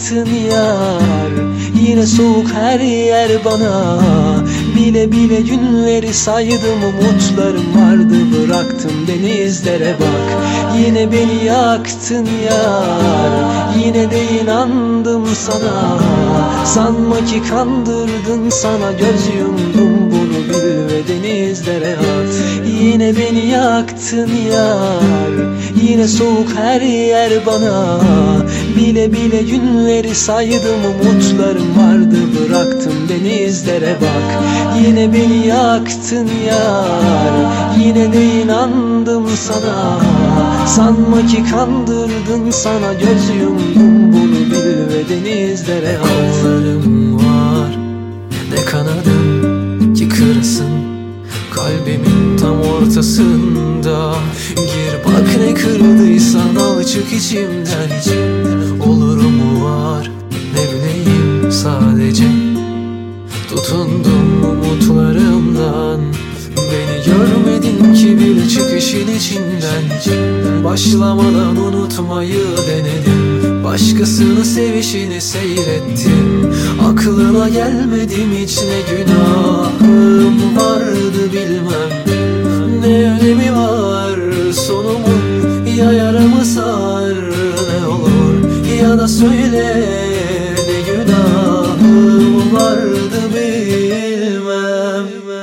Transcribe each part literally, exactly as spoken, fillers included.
yaktın yar. Yine soğuk her yer bana. Bile bile günleri saydım, umutlarım vardı, bıraktım denizlere bak. Yine beni yaktın yar, yine de inandım sana. Sanma ki kandırdın, sana göz yumdum, bunu bil ve denizlere at. Yine beni yaktın yar, yine soğuk her yer bana. Bile bile günleri saydım, umutlarım vardı, bıraktım denizlere bak. Yine beni yaktın yar, yine de inandım sana. Sanma ki kandırdın, sana göz yumdum, bunu bil ve denizlere at. Kollarım var, ne kanadım ki kırasın kalbimin tam ortasında. Gir bak ne kırıldıysan, al çık içimden. Olurum var, ne bileyim sadece. Tutundum umutlarımdan, beni görmedin ki bile çıkışın içinden. Başlamadan unutmayı denedim, başkasını sevişini seyrettim. Aklına gelmedim hiç, ne günahım vardı bilmem. Ne önemi var sonumun, ya yaramı sar ne olur, ya da söyle ne günahım vardı bilmem.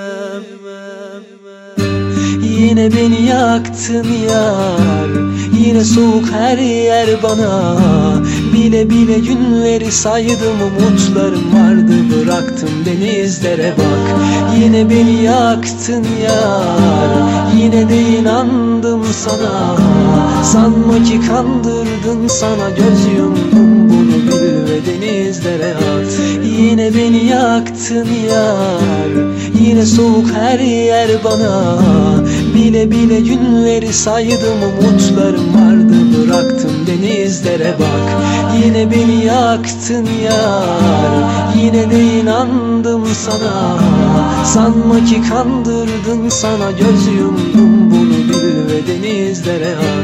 Yine beni yaktın yar, yine soğuk her yer bana. Bile bile günleri saydım, umutlarım vardı, bıraktım denizlere bak. Yine beni yaktın yar, yine de inandım sana. Sanma ki kandırdın, sana göz yumdum, bunu bil ve denizlere at. Yine beni yaktın yar, yine soğuk her yer bana. Bile bile günleri saydım, umutlarım vardı, bıraktım denizlere bak. Yine beni yaktın yar, yine de inandım sana. Sanma ki kandırdın, sana göz yumdum, bunu bil ve denizlere at.